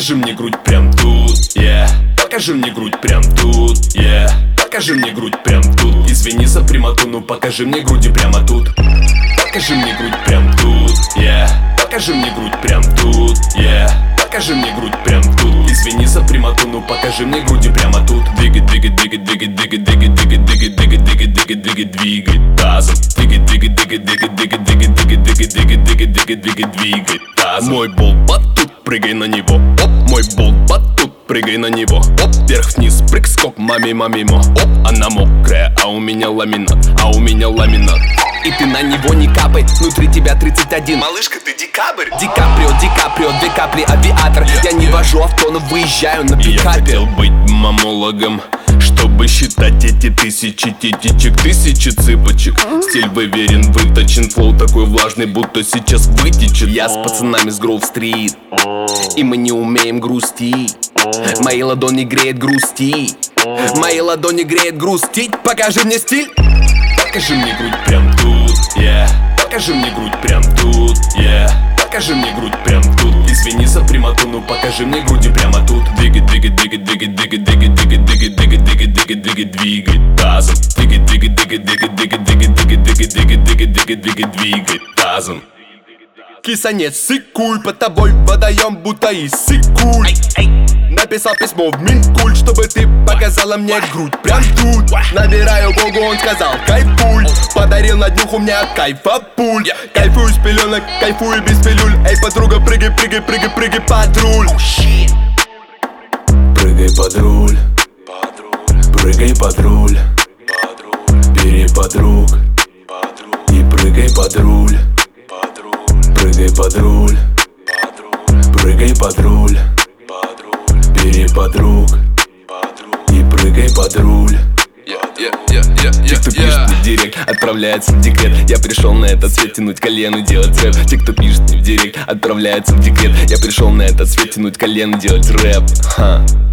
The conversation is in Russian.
Покажи мне грудь прям тут, покажи мне грудь прям тут, покажи мне грудь прям тут. Извини за прямоту, но покажи мне груди прямо тут. Покажи мне грудь прям тут, покажи мне грудь прям тут, покажи мне грудь прям тут. Извини за прямоту, но покажи мне груди прямо тут. Двигай, двигай, двигай, двигай, двигай, двигай, двигай, двигай, двигай, двигай, двигай, двигай, двигай тазом. Двигай, двигай, двигай, двигай, двигай, двигай, двигай, двигай, двигай, двигай, двигай, двигай, двигай тазом. Мой болт батут, прыгай на него. Оп, мой болт батут, прыгай на него. Оп, вверх-вниз, прыг, скок, мами, мамимо. Оп, она мокрая, а у меня ламинат, а у меня ламинат. И ты на него не капай, внутри тебя 31. Малышка, ты декабрь. Ди Каприо, 2 капли, авиатор. Я не вожу авто, но выезжаю на пикапе. Я хотел быть мамологом, чтобы считать эти тысячи титичек, тысячи цыпочек. Стиль выверен, выточен, флоу такой влажный, будто сейчас вытечет. Я с пацанами с Гроув-стрит, и мы не умеем грустить. Мои ладони греет грустить, мои ладони греет грустить. Покажи мне стиль. Покажи мне грудь прям тут, покажи мне грудь прям тут, покажи мне грудь прям тут. Извини за прямоту, но покажи мне груди прямо тут. Двигай, двигай, двигай, двигай, двигай, двигай, двигай, двигай, двигай, двигай, двигай, двигай, двигай тазом. Двигай, двигай, двигай, двигай, двигай, двигай, двигай, двигай, двигай, двигай, двигай, двигай, двигай тазом. Киса, сыкуй, под тобой водоем, будто и сыкуй. Написал письмо в Минкульт, чтобы ты показала мне грудь прям тут. Набираю Богу, он сказал кайфуй. Подарил на днюху мне от кайфа пуль. Кайфую с пеленок, кайфую без пилюль. Эй, подруга, прыгай, прыгай, прыгай, прыгай под руль. Прыгай под руль, прыгай под руль, бери подруг и прыгай под руль. Прыгай под руль, прыгай под руль, бери подруг и прыгай под руль. Те, кто пишет мне в директ, отправляется в декрет. Я пришел на этот свет тянуть колено, делать рэп. Те, кто пишет мне в директ, отправляется в декрет. Я пришел на этот свет тянуть колено, делать рэп.